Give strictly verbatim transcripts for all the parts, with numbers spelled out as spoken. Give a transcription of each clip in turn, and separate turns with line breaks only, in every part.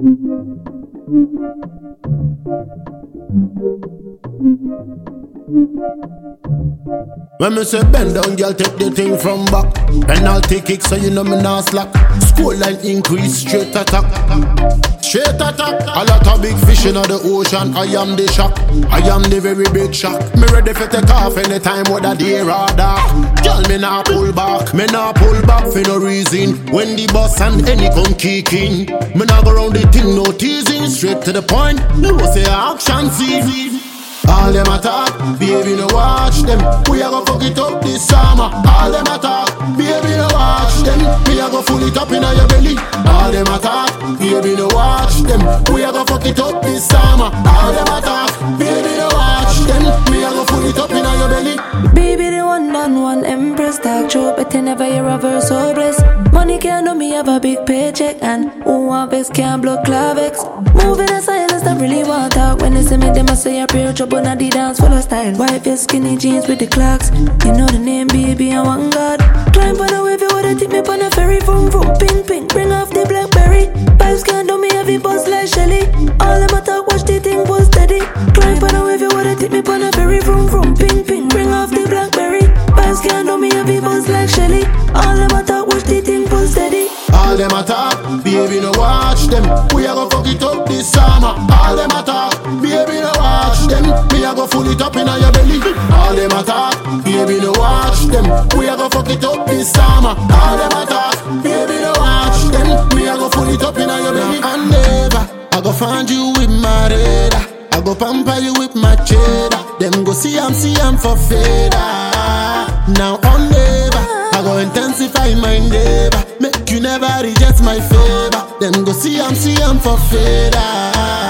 When me say bend down, girl, take the thing from back. Penalty kick, so you know me not slack. Score line increase, straight attack. Straight attack. A lot of big fish in the ocean. I am the shark. I am the very big shark. Me ready for take off anytime what a day or dark. Girl, me nah pull back. Me nah pull back for no reason. When the boss and any come kicking, me nah go round the thing, no teasing. Straight to the point. No say action scene. All them attack, baby no watch them. We a go fuck it up this summer. All them attack, baby no watch them. We a go full it up inna your belly. All them attack, baby no watch them. We a go fuck it up this summer. All them attack, baby no watch them. We a go full it up inna your belly.
Baby the one on one empress talk show, but you never hear a verse so blessed. Money can't do me have a big paycheck, and who want vex can't block clavex. Moving in silence, don't really want talk. When they see me, they must say a prayer trouble. Now the dance full of style. Wipe your skinny jeans with the clocks. You know the name, baby, I want God. Climb on a wave, you wanna take me on a ferry. Vroom vroom, ping ping, bring off the Blackberry. Vibes can't do me heavy buzz like Shelly. All them attack, watch the thing was steady. Climb on a wave, you wanna take me on a ferry. Vroom vroom, ping ping, bring off the Blackberry. Vibes can't do me heavy buzz like Shelly. All them attack, watch the thing was steady.
All them attack, baby no watch them. We a go fuck it up this summer. All them attack, baby no watch them. Me a go full it up inna your belly. All them attack, baby no watch them. We a go fuck it up this summer. All them attack, baby no watch them. Me a go full it up inna your belly. And never, I go find you with my radar. I go pamper you with my cheddar. Them go see I'm see I'm for fader. Now on never, I go intensify my endeavor. Make you never reject my favor. Them go see I'm see I'm for fader.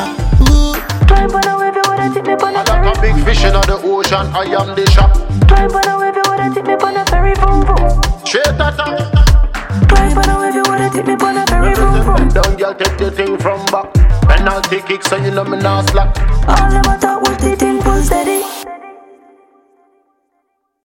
Climb on a wave, you wanna take me on a ferry.
I got a big fish in the ocean. I am the shark.
Climb on a wave, you wanna take me on a ferry. Vroom vroom.
Straight attack.
Climb on a wave, you wanna take me on a ferry. Vroom vroom.
Down, girl, take the thing from back. Penalty kick, so you know me not slack.
All them attack, watch the thing pull steady.